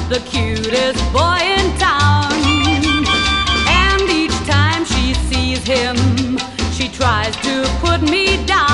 the cutest boy in town. And each time she sees him, she tries to put me down.